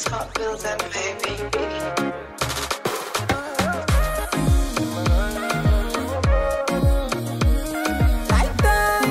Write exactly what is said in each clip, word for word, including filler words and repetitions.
Hot pills and baby. Like that,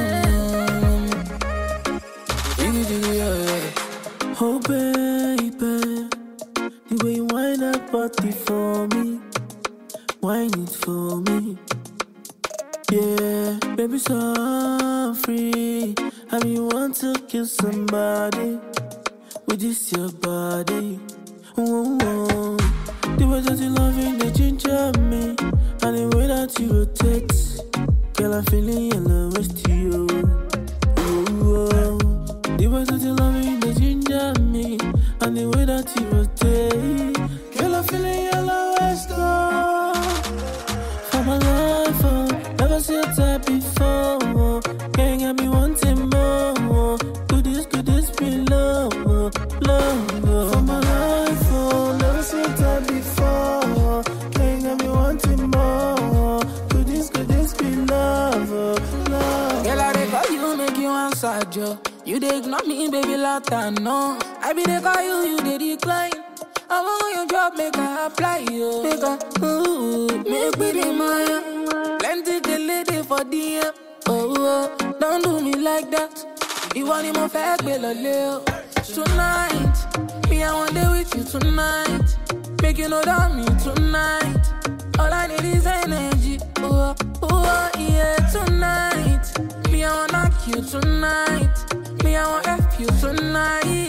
yeah. Oh baby, the way you wind that body for me, wind it for me. Yeah, baby, so free. I mean, want to kill somebody with this your body. Whoa, whoa. The way that you loving, they ginger me, and the way that you rotate, girl, I'm feeling yellow with you. Whoa, whoa. The way that you loving, they ginger me, and the way that you rotate, girl, I'm feeling yellow with you. For my life, oh. Never seen a type before, oh. Can't get me wanting more. Could this, could this be love, oh, love, oh. For my life, oh. Never seen a type before. Can't get me wanting more. Could this, could this be love, oh, love. Girl, I dey call you, make you answer, Joe. You dey ignore me, baby, lot I know. I be dey call you, you dey decline. I want your job, make I apply, yo. Make I, ooh, make me the Maya. Plenty the lady for D M. Oh, oh, don't do me like that. You want him off a bill tonight. Me, I want day with you tonight. Make you know that me tonight. All I need is energy. Oh, oh, yeah, tonight. Me, I want knock you tonight. Me, I want F you tonight.